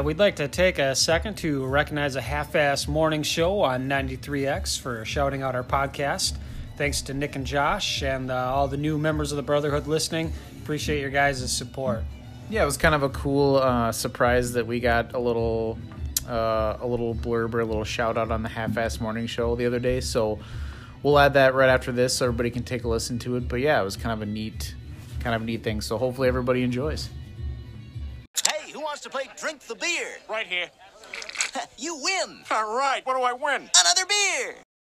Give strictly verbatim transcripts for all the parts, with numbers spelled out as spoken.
we'd like to take a second to recognize a half-ass morning show on ninety-three X for shouting out our podcast. Thanks to Nick and Josh and uh, all the new members of the Brotherhood listening. Appreciate your guys' support. Yeah, it was kind of a cool uh, surprise that we got a little uh, a little blurb or a little shout-out on the half-ass morning show the other day. So we'll add that right after this so everybody can take a listen to it. But yeah, it was kind of a neat, kind of a neat thing. So hopefully everybody enjoys. Hey, who wants to play Drink the Beer? Right here. You win. All right, what do I win? Another beer.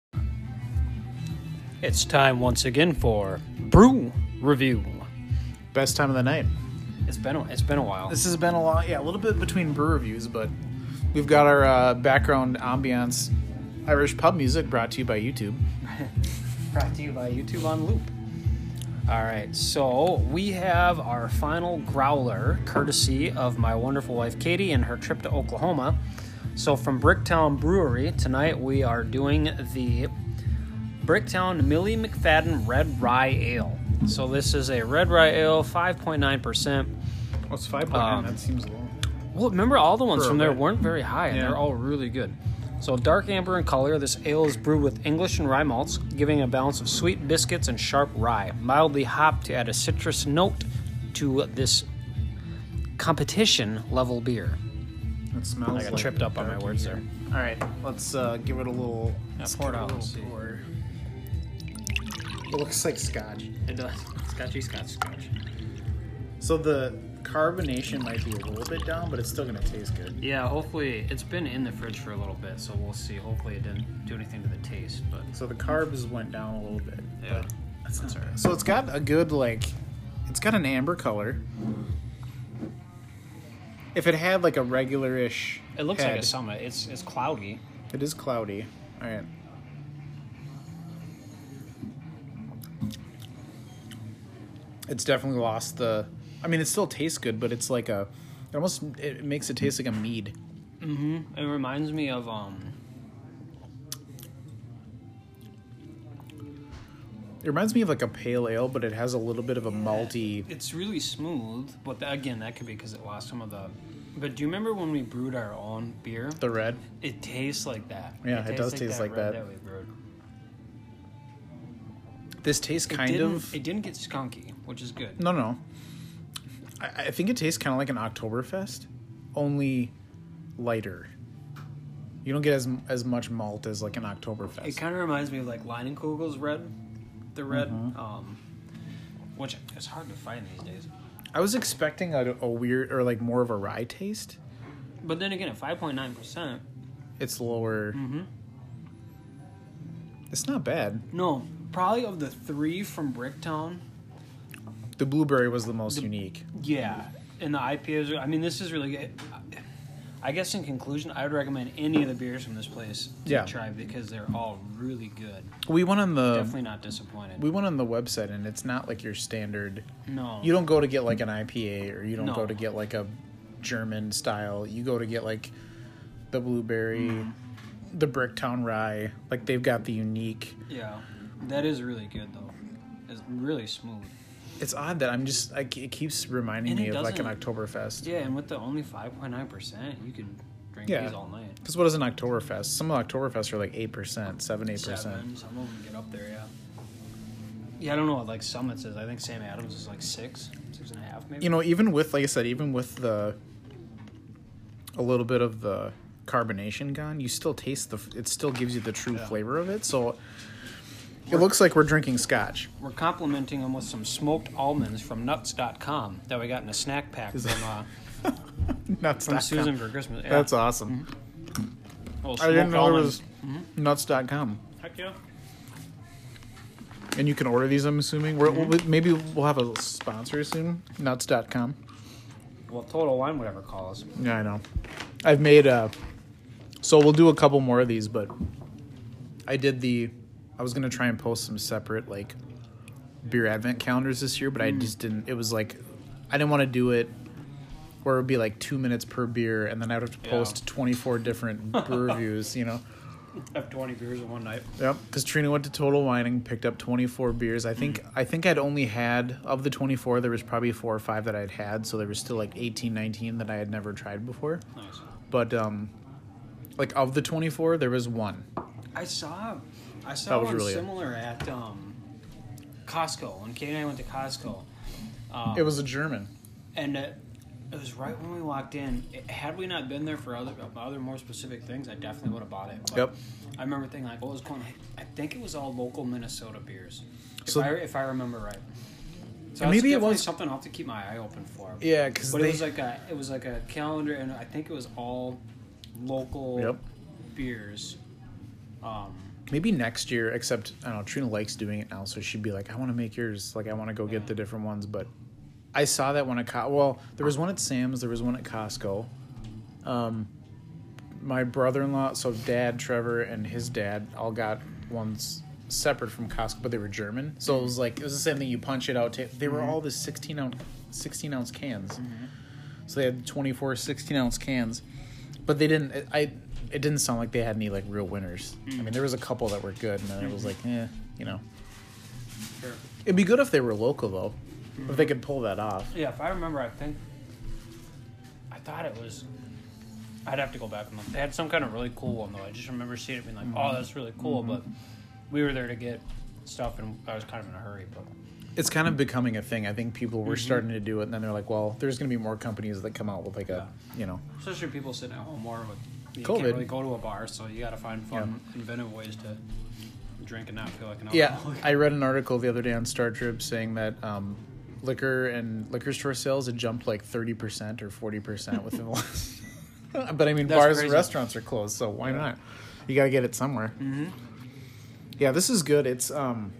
It's time once again for Brew Review. Best time of the night. It's been a, it's been a while. This has been a lot, yeah, a little bit between brew reviews, but we've got our uh, background ambiance Irish pub music brought to you by YouTube. Brought to you by YouTube on Loop. All right, so we have our final growler, courtesy of my wonderful wife Katie and her trip to Oklahoma. So from Bricktown Brewery, tonight we are doing the Bricktown Millie McFadden Red Rye Ale. So this is a Red Rye Ale, five point nine percent. What's five point nine? Um, That seems low. Well, remember all the ones For a from there red. weren't very high, and Yeah. they're all really good. So dark amber in color, this ale is brewed with English and rye malts, giving a balance of sweet biscuits and sharp rye. Mildly hopped to add a citrus note to this competition-level beer. It smells I got like tripped up on my dark words in there. here. All right, let's uh, give it a little. Yeah, let's pour it give out a and little see. pour. It looks like scotch. It does. Scotchy scotch scotch. So the carbonation might be a little bit down, but it's still gonna taste good. Yeah, hopefully, it's been in the fridge for a little bit, so we'll see. Hopefully it didn't do anything to the taste, but... So the carbs went down a little bit. Yeah, but that's that's not all right. bad. So it's got a good, like, it's got an amber color. If it had like a regular-ish It looks head, like a summit. It's it's cloudy. It is cloudy. All right. It's definitely lost the. I mean, it still tastes good, but it's like a. It almost it makes it taste like a mead. Mm-hmm. It reminds me of um. It reminds me of like a pale ale, but it has a little bit of a malty. It's really smooth, but that, again, that could be because it lost some of the. But do you remember when we brewed our own beer? The red. It tastes like that. Yeah, it tastes does taste like red that. we brewed. This tastes It kind didn't- of. It didn't get skunky, which is good. No, no. I, I think it tastes kind of like an Oktoberfest, only lighter. You don't get as as much malt as like an Oktoberfest. It kind of reminds me of like Leinenkugel's red, the red, Mm-hmm. um, which is hard to find these days. I was expecting a, a weird or like more of a rye taste. But then again, at five point nine percent, It's lower. mm-hmm. It's not bad. no, probably of the three from Bricktown, The blueberry was the most unique. yeah, and the I P As. Are, I mean, this is really good. I guess in conclusion, I would recommend any of the beers from this place to Yeah. try because they're all really good. We went on the Definitely not disappointed. we went on the website and it's not like your standard. no, You don't go to get like an I P A or you don't No. go to get like a German style. You go to get like the blueberry, Mm. the Bricktown rye. Like they've got the unique. Yeah, that is really good though. It's really smooth. It's odd that I'm just like it keeps reminding And me it of like an doesn't- Oktoberfest. Yeah, and with the only five point nine percent, you could drink Yeah. these all night. Because what is an Oktoberfest? Some of the Oktoberfests are like eight percent, seven, eight percent. Seven, some of them get up there, yeah. Yeah, I don't know what like Summits is. I think Sam Adams is like six, six and a half, maybe. You know, even with like I said, even with the a little bit of the carbonation gone, you still taste the. It still gives you the true Yeah. flavor of it. So it looks like we're drinking scotch. We're complimenting them with some smoked almonds from nuts dot com that we got in a snack pack Is from uh, Nuts. from Susan for Christmas. Yeah. That's awesome. Oh, I didn't smoked know it almonds. was nuts dot com. Heck yeah. And you can order these, I'm assuming. We're, we'll, maybe we'll have a sponsor soon. nuts dot com. Well, Total Wine would ever call us. Yeah, I know. I've made uh so we'll do a couple more of these, but I did the I was gonna try and post some separate like beer advent calendars this year, but I just didn't it was like I didn't want to do it where it would be like two minutes per beer and then I'd have to Yeah. post twenty four different brew reviews, you know. Have twenty beers in one night. Yep, because Trina went to Total Wine and picked up twenty-four beers. I think I think I'd only had, of the twenty-four, there was probably four or five that I'd had, so there was still like eighteen, nineteen that I had never tried before. Nice. But, um, like, of the twenty-four, there was one. I saw, I That saw was one really- similar at um, Costco. When Kate and I went to Costco. Um, It was a German. And it, it was right when we walked in. It, had we not been there for other other more specific things, I definitely would have bought it. But Yep. I remember thinking like, what was going on? I think it was all local Minnesota beers, if So- I if I remember right. So And that's maybe it definitely was- something I'll have to keep my eye open for. Yeah, because But they... it was like a it was like a calendar, and I think it was all local Yep. beers. Um, Maybe next year, except, I don't know, Trina likes doing it now, so she'd be like, I want to make yours. Like, I want to go get the different ones, but... I saw that one at Co- well, there was one at Sam's, there was one at Costco. Um, my brother-in-law, so Dad, Trevor, and his dad all got ones separate from Costco, but they were German. So it was like it was the same thing. You punch it out. Ta- they were all the sixteen ounce, sixteen ounce cans. Mm-hmm. So they had twenty-four sixteen ounce cans, but they didn't. It, I it didn't sound like they had any like real winners. Mm. I mean, there was a couple that were good, and then it was like, eh, you know. sure. It'd be good if they were local though. If they could pull that off. Yeah, if I remember, I think I thought it was. I'd have to go back and look. They had some kind of really cool one though. I just remember seeing it being like, "Oh, that's really cool," but we were there to get stuff, and I was kind of in a hurry. But It's kind of becoming a thing. I think people Mm-hmm. were starting to do it, and then they're like, well, there's going to be more companies that come out with like a, Yeah. you know. especially people sitting at home more with you COVID. can't really go to a bar, so you got to find fun, inventive ways to drink and not feel like an Yeah, alcoholic. I read an article the other day on Star Trib saying that um, liquor and liquor store sales had jumped like thirty percent or forty percent within the last... But I mean, That's bars and crazy. restaurants are closed, so why not? You got to get it somewhere. Mm-hmm. Yeah, this is good. It's um,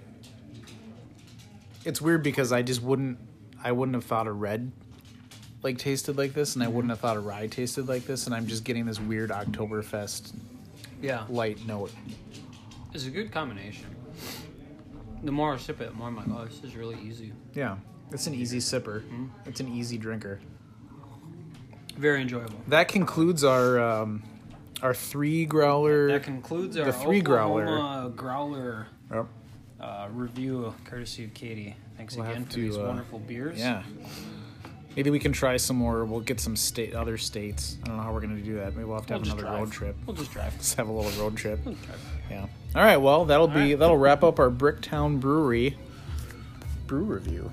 it's weird because I just wouldn't, I wouldn't have thought a red like tasted like this, and I wouldn't have thought a rye tasted like this, and I'm just getting this weird Oktoberfest yeah, light note. it's a good combination. The more I sip it, the more I'm like, "Oh, this is really easy." Yeah, it's an easy sipper. It's an easy drinker. Very enjoyable. That concludes our um, our three growler. That concludes our the three growler. Oklahoma growler Yep. uh, review, courtesy of Katie. Thanks We'll again have for to, these uh, wonderful beers. Yeah. Maybe we can try some more. We'll get some state other states. I don't know how we're gonna do that. Maybe we'll have to We'll have just another drive. road trip. We'll just drive. Let's have a little road trip. We'll drive. Yeah. All right. Well, that'll be right. that'll wrap up our Bricktown Brewery brew review.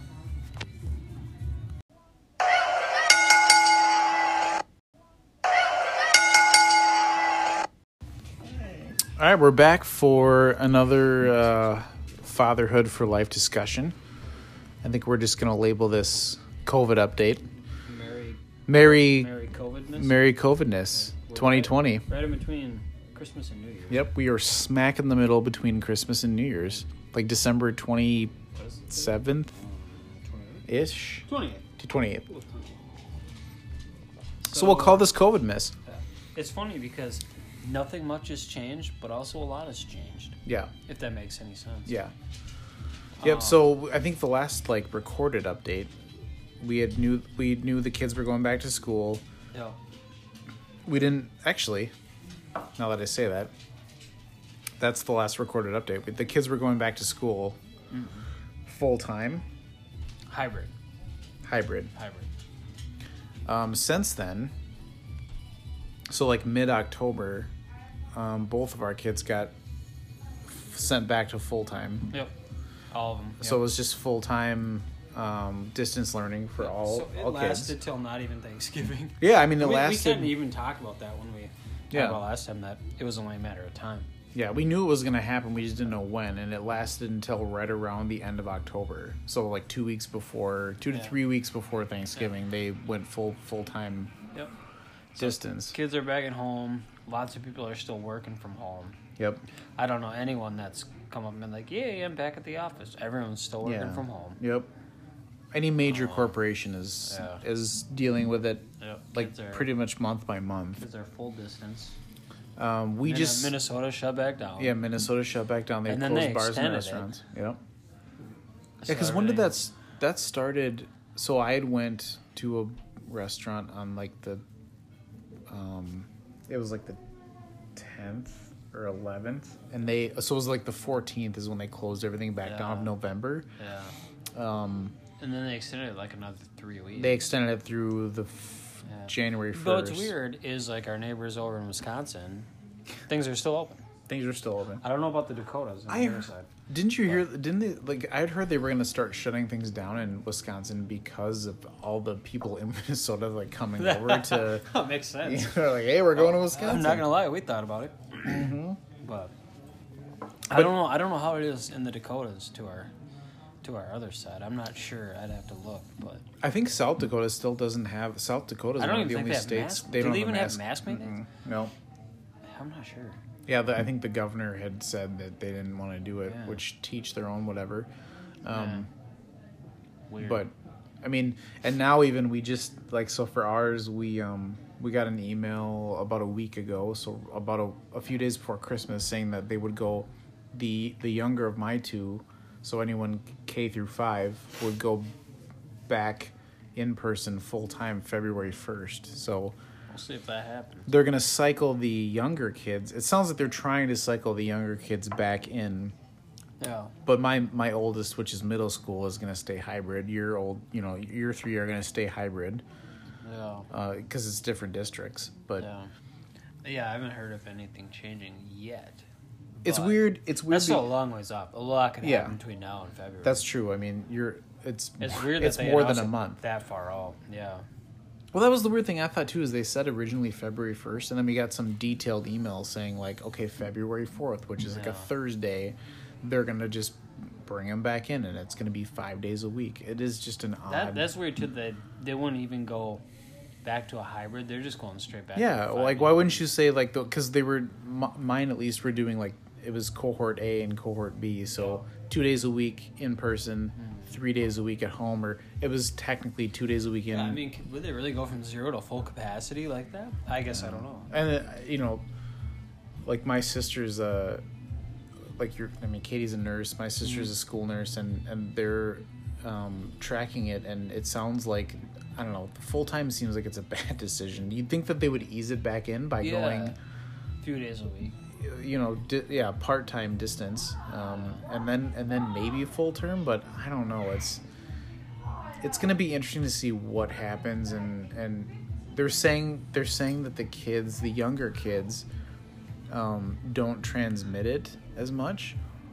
All right, we're back for another uh, Fatherhood for Life discussion. I think we're just going to label this COVID update. Merry, Merry, Merry COVIDness. Merry COVIDness twenty twenty. Right in between Christmas and New Year's. Yep, we are smack in the middle between Christmas and New Year's. Like December twenty-seventh-ish? twenty-eight. To twenty-eighth. So we'll call this COVID miss. It's funny because nothing much has changed, but also a lot has changed. Yeah, If that makes any sense. yeah. Yep, so I think the last, like, recorded update, we had knew we knew the kids were going back to school. Yeah. We didn't actually. Now that I say that, that's the last recorded update. The kids were going back to school full time, Hybrid. hybrid. Hybrid. Um, since then, so like mid October, um, both of our kids got f- sent back to full time. Yep. All of them. Yep. So it was just full time um, distance learning for all so it all lasted kids. till not even Thanksgiving. Yeah, I mean it we, we lasted. couldn't even talk about that when we talked Yeah. about last time, that it was only a matter of time. Yeah, we knew it was going to happen. We just didn't know when, and it lasted until right around the end of October. So like two weeks before, two to Yeah. three weeks before Thanksgiving, they went full full time Yep. distance. Kids are back at home. Lots of people are still working from home. Yep. I don't know anyone that's come up and been like, "Yeah, I'm back at the office." Everyone's still working Yeah. from home. Yep. Any major corporation is Yeah. is dealing with it Yep. like Kids are, pretty much month by month. Kids are full distance. Um, we And then just Minnesota shut back down. yeah, Minnesota shut back down. They And then closed they bars and extended it. restaurants. Yep. So Yeah, because when did everything- that s- that started? So I had went to a restaurant on like the, um, it was like the tenth or eleventh, and they so it was like the fourteenth is when they closed everything back Yeah. down of November. Yeah. Um, And then they extended it like another three weeks. they extended it through the f- Yeah. January first. But what's weird is like our neighbors over in Wisconsin, things are still open. Things are still open. I don't know about the Dakotas on I- the other side. Didn't you hear? Didn't they like? I'd heard they were going to start shutting things down in Wisconsin because of all the people in Minnesota like coming over to. That makes sense. You know, like, hey, we're going to Wisconsin. I'm not gonna lie, we thought about it, Mm-hmm. but I But- don't know. I don't know how it is in the Dakotas to our to our other side. I'm not sure. I'd have to look, but I think South Dakota still doesn't have. South Dakota is I don't one of even the think only they have states mask- they do don't they have even a have mask. mask mandates? Mm-mm. No. I'm not sure. Yeah, the, I think the governor had said that they didn't want to do it, Yeah. which teach their own whatever. Um, Weird. But I mean, and now even we just like so for ours we um we got an email about a week ago, so about a, a few days before Christmas, saying that they would go the the younger of my two, so anyone K through five would go back in person full time February first. So we'll see if that happens. they're gonna cycle the younger kids. It sounds like they're trying to cycle the younger kids back in. Yeah. But my my oldest, which is middle school, is gonna stay hybrid. Your old, you know, your three are gonna stay hybrid Yeah. because it's different districts. But Yeah. Yeah, I haven't heard of anything changing yet. it's but weird. It's weird. That's still a be- long ways off. A lot can Yeah. happen between now and February. That's true. I mean, you're. It's it's weird It's that they more than announced a it month. that far out. Yeah. Well, that was the weird thing I thought too. Is they said originally February first, and then we got some detailed emails saying like, okay, February fourth, which is like Yeah. a Thursday, they're gonna just bring them back in, and it's gonna be five days a week. It is just an odd. That that's weird too. That they wouldn't even go back to a hybrid. They're just going straight back. Yeah, to well, like five why days. wouldn't you say like the because they were m- mine at least were doing like it was cohort A and cohort B, so two days a week in person, three days a week at home, or it was technically two days a week in. Yeah, I mean, c- would they really go from zero to full capacity like that? I guess I don't know. and uh, you know, like my sister's uh, like you're. I mean, Katie's a nurse. My sister's a school nurse, and and they're um, tracking it, and it sounds like. I don't know. Full time seems like it's a bad decision. You'd think that they would ease it back in by Yeah. going, A few days a week. you know, di- yeah, part time distance, um, and then and then maybe full term. But I don't know. It's it's gonna be interesting to see what happens, and and they're saying they're saying that the kids, the younger kids, um, don't transmit it as much.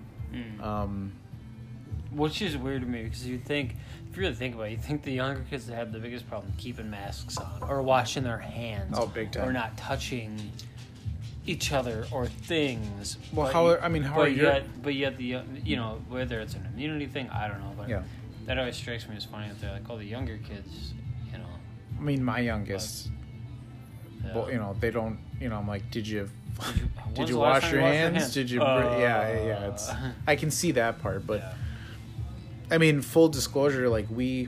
Um, Which is weird to me because you think, if you really think about it, you think the younger kids that have the biggest problem keeping masks on or washing their hands. Oh, big time. Or not touching each other or things. Well, But how you- are- I mean, how but are your- yet, But yet, the uh, you know, whether it's an immunity thing, I don't know. But Yeah. that always strikes me as funny that they're like, oh, the younger kids, you know. I mean, my youngest, yeah. well, you know, they don't. You know, I'm like, did you? Did you, Did when's you the last wash time your you washed hands? Did you? br- Uh, yeah, yeah. It's. I can see that part, but yeah. I mean, full disclosure, like we.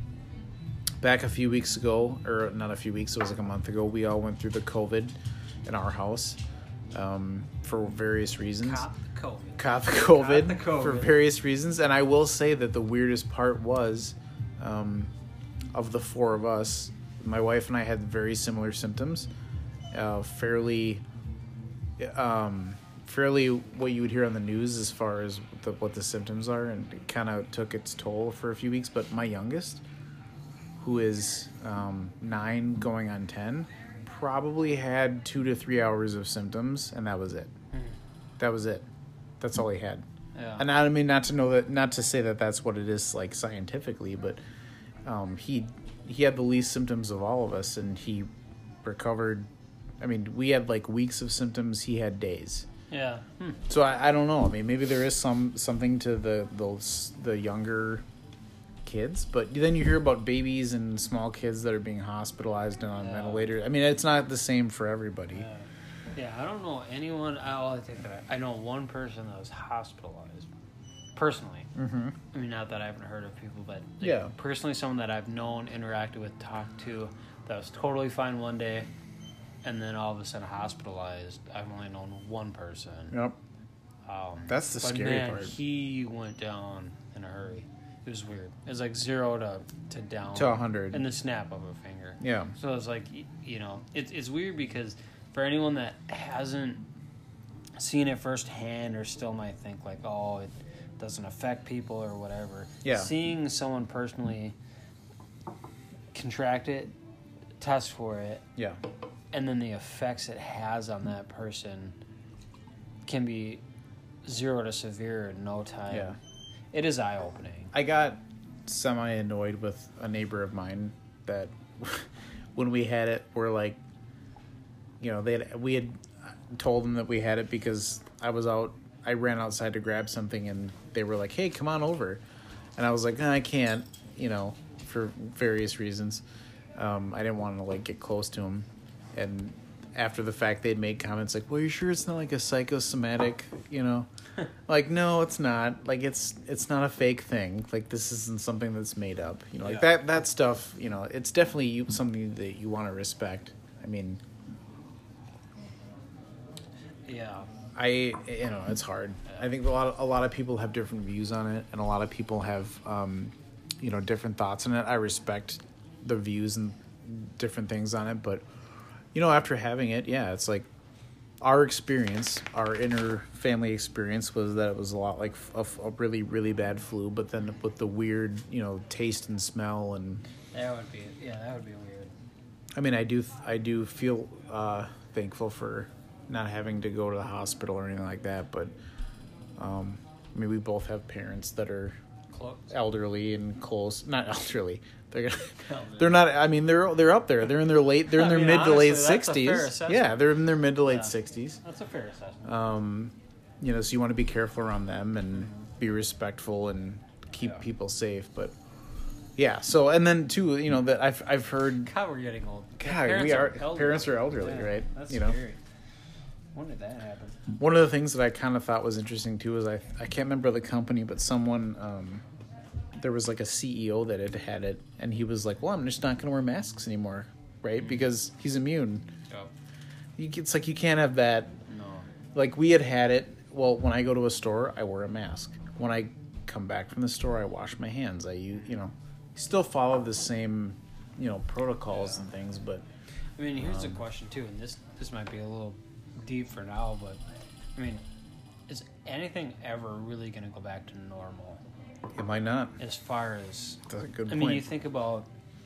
Back a few weeks ago, or not a few weeks, it was like a month ago. We all went through the COVID in our house, um, for various reasons. Caught the COVID. Caught the COVID, the COVID. for various reasons, and I will say that the weirdest part was, um, of the four of us, my wife and I had very similar symptoms. Uh, fairly, um, fairly what you would hear on the news as far as the, what the symptoms are, and it kind of took its toll for a few weeks. But my youngest, who is um, nine going on ten, probably had two to three hours of symptoms, and that was it. That was it. That's all he had. Yeah. And I mean, not to know that, not to say that that's what it is like scientifically, but um, he he had the least symptoms of all of us, and he recovered. I mean, we had like weeks of symptoms. He had days. Yeah. Hmm. So I, I don't know. I mean, maybe there is some something to the those the younger kids, but then you hear about babies and small kids that are being hospitalized and on Yeah. ventilators. I mean, it's not the same for everybody. Yeah. Yeah, I don't know anyone. I, well, I think that I, I know one person that was hospitalized. Personally. Mm-hmm. I mean, not that I haven't heard of people, but like, Yeah. personally, someone that I've known, interacted with, talked to, that was totally fine one day, and then all of a sudden hospitalized. I've only known one person. Yep. Um, That's the but scary man, part. He went down in a hurry. It was weird. It was like zero to, to down. To one hundred. In the snap of a finger. Yeah. So it's like, y- you know, it's it's weird because for anyone that hasn't seeing it firsthand or still might think like, oh, it doesn't affect people or whatever. Yeah. Seeing someone personally contract it, test for it, Yeah. and then the effects it has on that person can be zero to severe in no time. Yeah. It is eye-opening. I got semi-annoyed with a neighbor of mine that when we had it, we're like, you know, they had, we had told them that we had it because I was out, I ran outside to grab something and they were like, hey, come on over. And I was like, no, I can't, you know, for various reasons. Um, I didn't want to like get close to them. And after the fact, they'd made comments like, well, you sure it's not like a psychosomatic, you know? Like, no, it's not. Like, it's it's not a fake thing. Like, this isn't something that's made up. You know, like Yeah. that that stuff, you know, it's definitely you, something that you want to respect. I mean, Yeah. I, you know, it's hard. I think a lot of, a lot of people have different views on it, and a lot of people have, um, you know, different thoughts on it. I respect the views and different things on it, but, you know, after having it, yeah, it's like, our experience, our inner family experience was that it was a lot like a, a really, really bad flu, but then with the weird, you know, taste and smell and... That would be, yeah, that would be weird. I mean, I do, I do feel uh, thankful for not having to go to the hospital or anything like that, but um, I mean, we both have parents that are Close. elderly and close, not elderly. They're gonna, Elderly. they're not. I mean, they're they're up there. They're in their late. They're in I their mean, mid to late honestly, that's a fair sixties. assessment. Yeah, they're in their mid to late Yeah. sixties. That's a fair assessment. Um, you know, so you want to be careful around them and be respectful and keep Yeah. people safe. But yeah, so and then too, you know, that I've I've heard. God, we're getting old. God, we are parents are elderly, Yeah, right? That's you know, scary. When did that happen? one of the things that I kind of thought was interesting too is I I can't remember the company, but someone um, there was like a C E O that had had it, and he was like, "Well, I'm just not going to wear masks anymore, right? Because he's immune." Oh, You, it's like you can't have that. no. Like we had had it. Well, when I go to a store, I wear a mask. When I come back from the store, I wash my hands. I you you know still follow the same you know protocols Yeah. and things, but I mean, here's Um, a question too, and this this might be a little deep for now, but I mean, is anything ever really going to go back to normal it might not. as far as That's a good I point. mean, you think about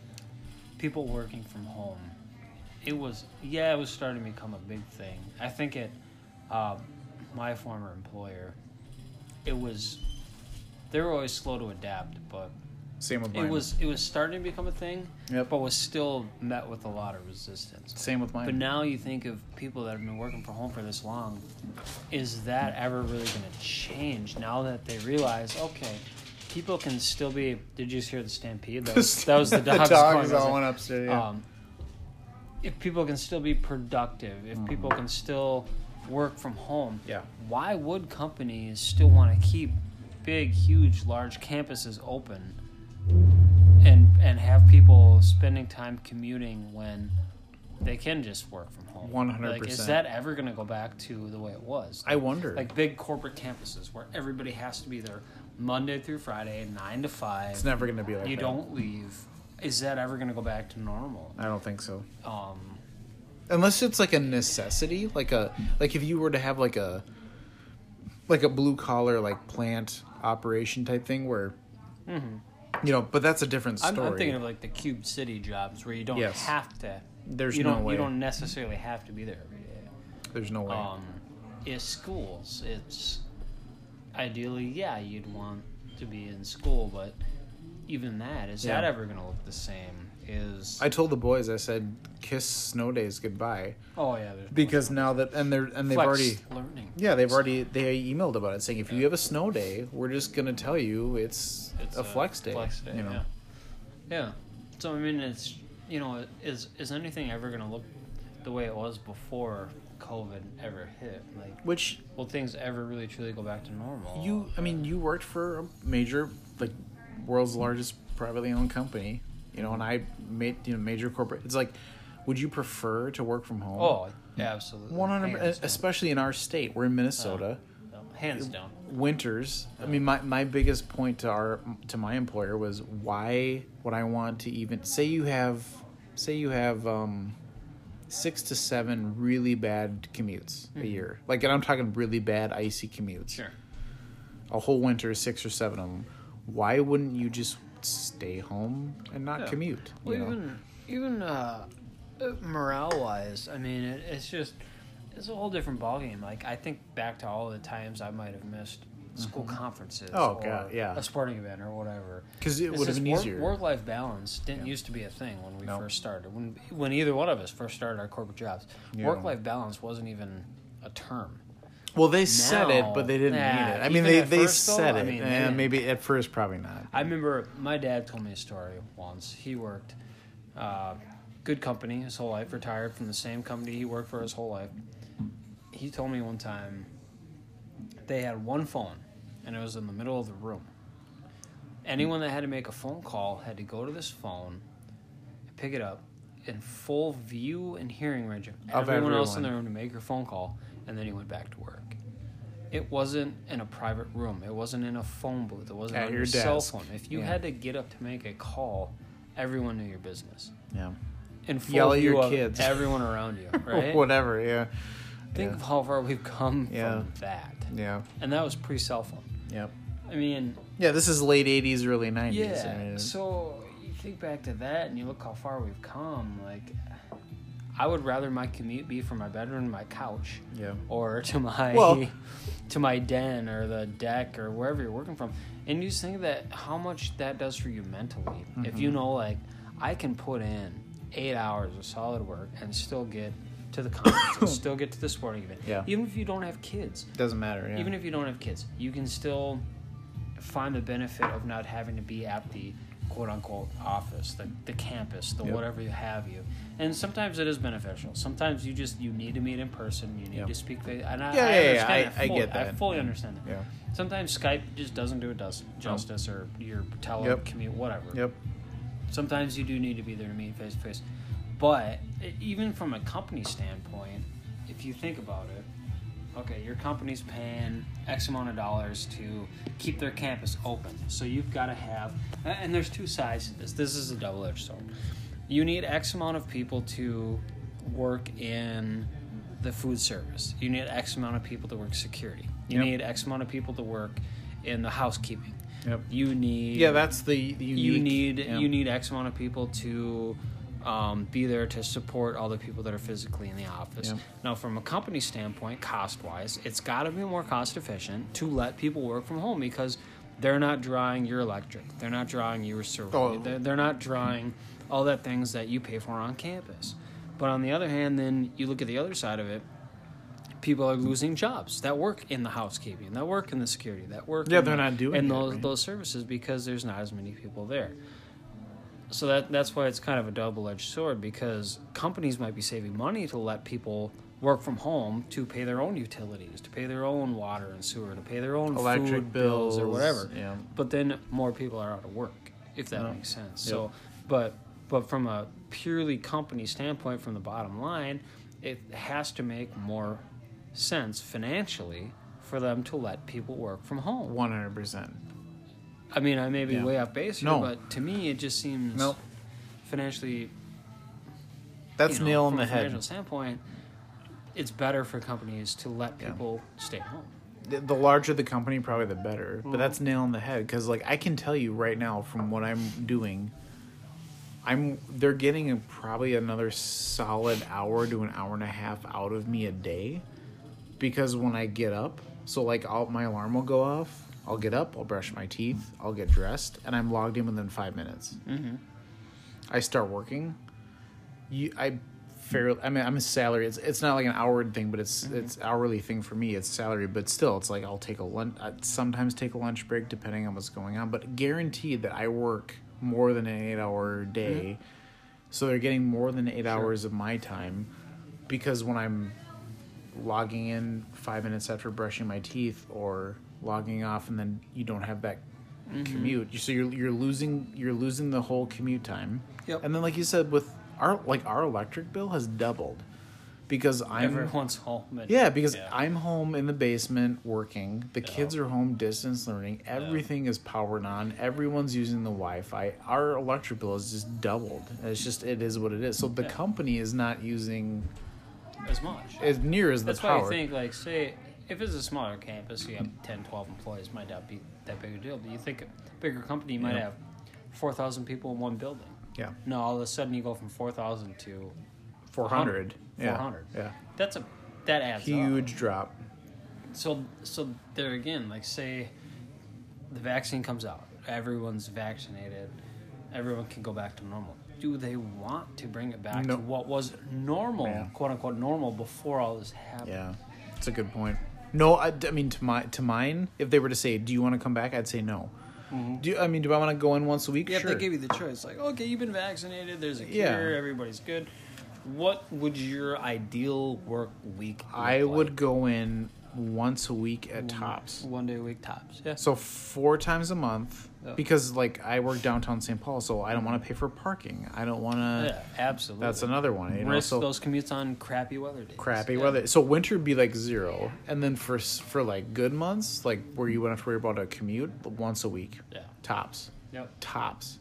people working from home. It was yeah, it was starting to become a big thing. I think it, uh, my former employer, it was they were always slow to adapt, but Same with mine. it was it was starting to become a thing, Yep. but was still met with a lot of resistance. Same with mine. But now you think of people that have been working from home for this long, is that ever really going to change now that they realize, okay, people can still be... Did you just hear the stampede? That was, that was the dogs, dogs going. all went upstairs. Yeah. Um, if people can still be productive, if people can still work from home, Yeah. why would companies still want to keep big, huge, large campuses open and and have people spending time commuting when they can just work from home? one hundred Like, is percent. that ever going to go back to the way it was? I wonder. Like big corporate campuses where everybody has to be there Monday through Friday, nine to five. It's never going to be like You that. don't leave. Is that ever going to go back to normal? I don't think so. Um, Unless it's like a necessity, like a like if you were to have like a like a blue collar like plant operation type thing where you know, but that's a different I'm, story. I'm thinking of like the Cube City jobs where you don't Yes. have to. There's you no don't, way. You don't necessarily have to be there every day. There's no way. Um, is schools. It's ideally, yeah, you'd want to be in school, but even that, is Yeah. that ever going to look the same? Is I told the boys, I said, kiss snow days goodbye oh yeah, there's because now that and they're and they've flex already learning. yeah they've already they emailed about it saying if you have a snow day, we're just gonna tell you it's, It's a flex day. Flex day, you know. yeah. Yeah. So I mean, it's you know, is is anything ever going to look the way it was before COVID ever hit? Like, Which will things ever really truly go back to normal? you I mean you worked for a major like world's largest privately owned company, you know, and I made you know major corporate. It's like, would you prefer to work from home? Oh, absolutely. one hundred Hands percent, down. especially in our state. We're in Minnesota. No, hands down. Winters. I mean, my, my biggest point to our to my employer was why would I want to even say you have say you have um, six to seven really bad commutes Mm-hmm. a year. Like, and I'm talking really bad icy commutes. Sure. A whole winter, six or seven of them. Why wouldn't you just stay home and not Yeah. commute? Well, you know? even even uh, morale wise, I mean, it, it's just it's a whole different ballgame. Like I think back to all the times I might have missed school conferences, Oh, or God, yeah. a sporting event or whatever. 'Cause it It's would have just been work, easier. Work-life balance didn't Yeah. used to be a thing when we No. first started. When when either one of us first started our corporate jobs, Yeah. work-life balance wasn't even a term. Well, they said it, Now- but they didn't Nah, mean it. I mean, even they, at they first, though, said I it. mean, they Eh, didn't. maybe at first, probably not. I remember my dad told me a story once. He worked, uh, good company his whole life, retired from the same company he worked for his whole life. He told me one time they had one phone, and it was in the middle of the room. Anyone that had to make a phone call had to go to this phone, pick it up, in full view and hearing range of Of everyone else in the everyone. room to make your phone call, and then he went back to work. It wasn't in a private room. It wasn't in a phone booth. It wasn't At on your your cell desk. phone. If you Yeah. had to get up to make a call, everyone knew your business. Yeah. In full Yell at view your of kids. everyone around you, right? Whatever, yeah. Think yeah. of how far we've come Yeah. from that. Yeah. And that was pre-cell phone. Yep. I mean, Yeah, this is late eighties, early nineties. yeah. I mean, So you think back to that and you look how far we've come. Like, I would rather my commute be from my bedroom to my couch, yeah. or to my Well- to my den or the deck or wherever you're working from. And you just think that how much that does for you mentally. If you know, like, I can put in eight hours of solid work and still get to the conference, and still get to the sporting event. Yeah. Even if you don't have kids. Doesn't matter, yeah. Even if you don't have kids, you can still find the benefit of not having to be at the quote unquote office, the, the campus, the Yep. whatever you have you. And sometimes it is beneficial. Sometimes you just you need to meet in person. You need Yep. to speak. And I, Yeah, I yeah, yeah, understand I- that I fully. get I that. fully Yeah. understand that. Yeah. Sometimes Skype just doesn't do it does justice, or your tele Yep. commute, whatever. Yep. Sometimes you do need to be there to meet face to face. But e- even from a company standpoint, if you think about it, okay, your company's paying X amount of dollars to keep their campus open. So you've got to have, and there's two sides to this. This is a double-edged sword. You need X amount of people to work in the food service. You need X amount of people to work security. You Yep. need X amount of people to work in the housekeeping. Yep. You need Yeah, that's the, the unique... you need yeah. you need X amount of people to um, be there to support all the people that are physically in the office. Yep. Now, from a company standpoint, cost wise, it's got to be more cost efficient to let people work from home, because they're not drawing your electric, they're not drawing your server, Oh. they're, they're not drawing all that things that you pay for on campus. But on the other hand, then you look at the other side of it. People are losing jobs that work in the housekeeping, that work in the security, that work Yeah, in they're the- not doing in it, those right? those services, because there's not as many people there. So that that's why it's kind of a double-edged sword, because companies might be saving money to let people work from home to pay their own utilities, to pay their own water and sewer, to pay their own Electric food bills or bills, whatever. yeah. But then more people are out of work, if that Yeah. makes sense. Yep. So, but but from a purely company standpoint, from the bottom line, it has to make more sense financially for them to let people work from home. one hundred percent. I mean, I may be Yeah. way off base here, No. but to me, it just seems Nope. financially. That's you know, nail on from the a financial head. standpoint, it's better for companies to let Yeah. people stay home. The, the larger the company, probably the better. Mm-hmm. But that's nail on the head, because like I can tell you right now from what I'm doing, I'm they're getting a, probably another solid hour to an hour and a half out of me a day, because when I get up, so like I'll, my alarm will go off. I'll get up, I'll brush my teeth, I'll get dressed, and I'm logged in within five minutes. Mm-hmm. I start working. You, I fairly. I mean, I'm a salary. It's it's not like an hour thing, but it's Mm-hmm. it's hourly thing for me. It's salary, but still, it's like I'll take a lunch. I sometimes take a lunch break depending on what's going on. But guaranteed that I work more than an eight hour day, so they're getting more than eight Mm-hmm. Sure. hours of my time, because when I'm logging in five minutes after brushing my teeth or logging off, and then you don't have that Mm-hmm. commute, so you're you're losing you're losing the whole commute time. Yep. And then, like you said, with our like our electric bill has doubled because I'm Everyone's home. And, yeah because yeah. I'm home in the basement working. The Yeah. kids are home distance learning. Everything is powered on. Everyone's using the Wi-Fi. Our electric bill is just doubled. It's just it is what it is. So the Yeah. company is not using as much. as near as That's the why power. I think, like, say, if it's a smaller campus, you have ten, twelve employees, might not be that big a deal. But you think a bigger company, you might Yeah. have four thousand people in one building. Yeah, No, all of a sudden you go from four thousand to four hundred. Yeah, four hundred. yeah, That's a that adds up. huge drop. So, so there again, like, say the vaccine comes out, everyone's vaccinated, everyone can go back to normal. Do they want to bring it back No. to what was normal, Yeah. quote unquote normal, before all this happened? Yeah, that's a good point. No, I, I mean to my to mine. If they were to say, "Do you want to come back?" I'd say no. Do you, I mean, do I want to go in once a week? Yeah, Sure. if they give you the choice, like, okay, you've been vaccinated, there's a cure, Yeah. everybody's good. What would your ideal work week look I like? would go in once a week at tops. One day a week tops. Yeah. So four times a month, Yeah. because like I work downtown Saint Paul, so I don't want to pay for parking. I don't want to. Yeah, absolutely. That's another one. You know, Risk so those commutes on crappy weather days. crappy Yeah. weather. So winter would be like zero, and then for s- for like good months, like where you wouldn't have to worry about a commute, once a week, Yeah. tops, Yep. tops.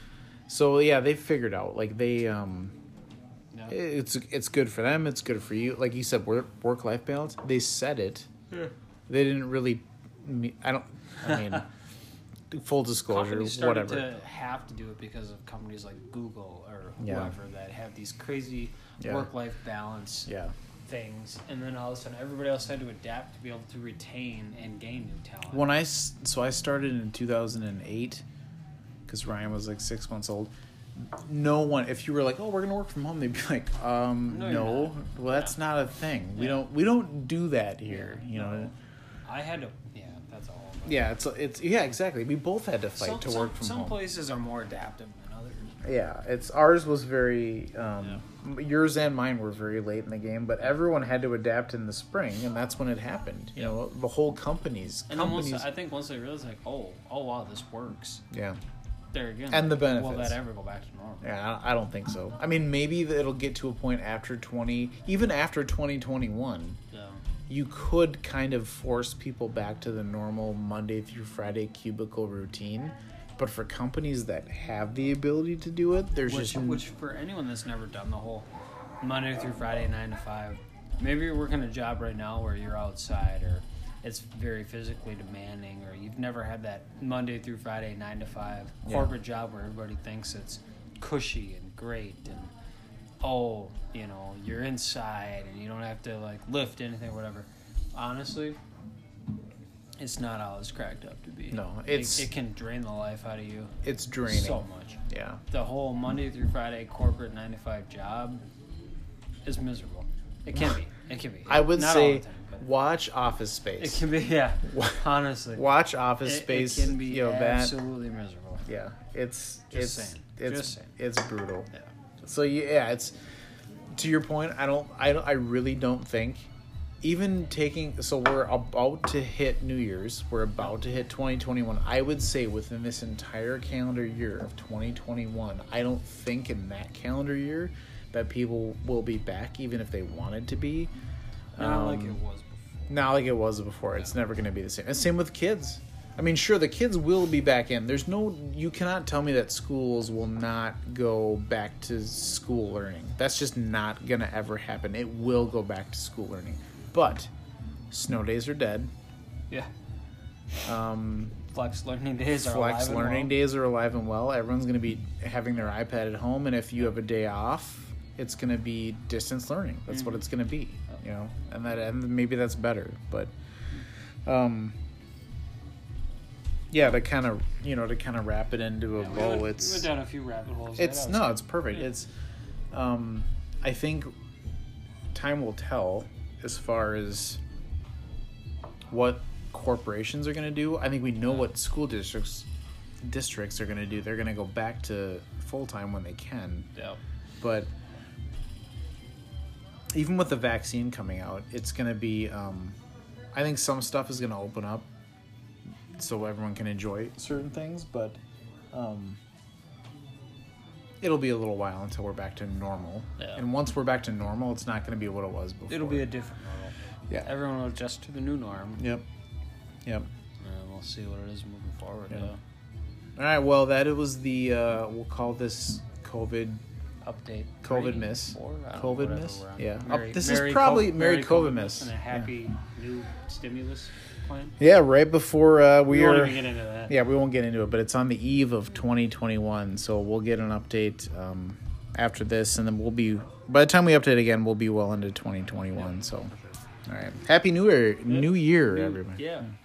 So yeah, they figured out like they um. Yeah. It's it's good for them. It's good for you. Like you said, work work life balance. They said it. Yeah. They didn't really. me- I don't. I mean, full disclosure, Companies started whatever. to have to do it because of companies like Google or Yeah. whoever that have these crazy Yeah. work-life balance Yeah, things, and then all of a sudden everybody else had to adapt to be able to retain and gain new talent. when I s- so I started in two thousand eight, because Ryan was like six months old. No one, if you were like, "Oh, we're gonna work from home," they'd be like, "Um, No, no, you're not. well, that's Yeah. not a thing. We Yeah. don't we don't do that here." You know. No. I had to. Yeah, that's all. Yeah, it's it's yeah, exactly. We both had to fight Some, to some, work from some home. places are more adaptive than others. Yeah, it's ours was very um, yours and mine were very late in the game, but everyone had to adapt in the spring, and that's when it happened. You know, the whole companies, And then once, companies, I think once they realized, like, oh, oh wow, this works. yeah, There again. And the like, Will benefits. that ever go back to normal? yeah. I I don't think so. I mean, maybe it'll get to a point after twenty, even after twenty twenty one. Yeah. You could kind of force people back to the normal Monday through Friday cubicle routine, but for companies that have the ability to do it, there's Which, just which for anyone that's never done the whole Monday through Friday nine to five, maybe you're working a job right now where you're outside or it's very physically demanding, or you've never had that Monday through Friday nine to five Yeah. corporate job where everybody thinks it's cushy and great and oh, you know, you're inside and you don't have to like lift anything or whatever. Honestly, it's not all it's cracked up to be. No, It- it's- it, can drain the life out of you it's draining. so much. Yeah. The whole Monday through Friday corporate nine to five job is miserable. It can be. It can be. I would Not all say the time, but watch Office it Space. can be. Yeah. Wa- Honestly, Watch Office it, Space. It can be you know that. absolutely miserable. Yeah, it's Just it's saying. it's Just saying. it's brutal. Yeah. So yeah, it's to your point. I don't. I don't, I really don't think. Even taking so we're about to hit New Year's. We're about to hit twenty twenty-one. I would say within this entire calendar year of twenty twenty-one, I don't think in that calendar year that people will be back, even if they wanted to be. Not like Um, it was before. Not like it was before. It's never going to be the same. And same with kids. I mean, sure, the kids will be back in. There's no, you cannot tell me that schools will not go back to school learning. That's just not going to ever happen. It will go back to school learning. But snow days are dead. Yeah. Um, Flex learning days are flex alive and learning well. days are alive and well. Everyone's going to be having their iPad at home, and if you have a day off, it's going to be distance learning. That's Mm-hmm. what it's going to be, you know. And that, and maybe that's better, but um, yeah, to kind of you know to kind of wrap it into a Yeah, we bow. went, it's we went down a few rabbit holes. it's That no, was it's perfect. Yeah. It's um, I think time will tell as far as what corporations are going to do. I think we know what school districts districts are going to do. They're going to go back to full time when they can. Yeah. But even with the vaccine coming out, it's going to be. Um, I think some stuff is going to open up, so everyone can enjoy certain things. But um, it'll be a little while until we're back to normal. Yeah. And once we're back to normal, it's not going to be what it was before. It'll be a different normal. Yeah. Everyone will adjust to the new norm. Yep. Yep. And we'll see what it is moving forward. Yeah. Yeah. All right. Well, that it was the uh, we'll call this COVID Update. COVID three, miss. Four, I don't know, COVID whatever miss? we're on. Yeah. Merry- Up- this is Merry probably Co- Merry COVID miss. And a Yeah. happy new stimulus plan. Yeah. Right before uh, we, We won't are. even get into that. Yeah, we won't get into it, but it's on the eve of twenty twenty-one, so we'll get an update um, after this, and then we'll be. By the time we update again, we'll be well into twenty twenty-one. So, all right, happy New Year, New Year, New- everybody. Yeah.